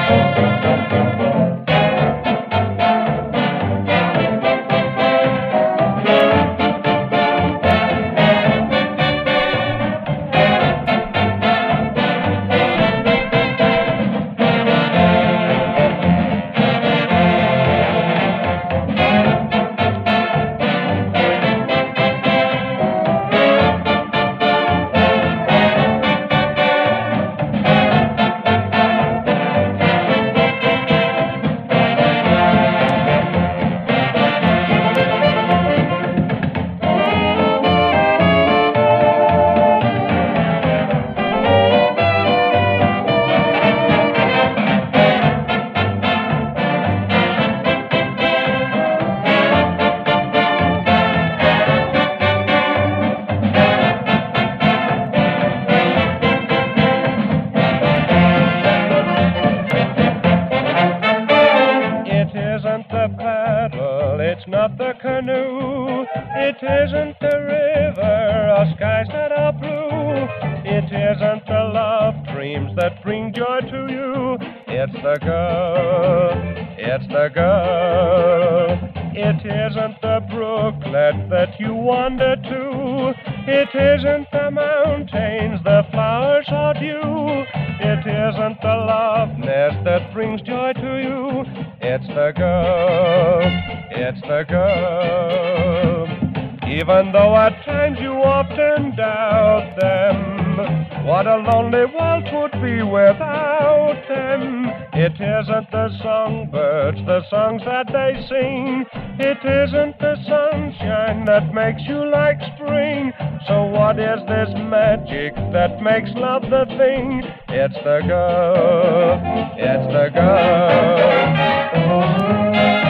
It's not the canoe, it isn't the river or skies that are blue. It isn't the love dreams that bring joy to you. It's the girl, it's the girl. It isn't the brooklet that you wander to. It isn't the mountains, the flowers or dew. It isn't the love nest that brings joy to you. It's the girl, it's the girl. Even though at times you often doubt them, what a lonely world would be without them. It isn't the songbirds, the songs that they sing. It isn't the sunshine that makes you like spring. So what is this magic that makes love the thing? It's the girl, it's the girl.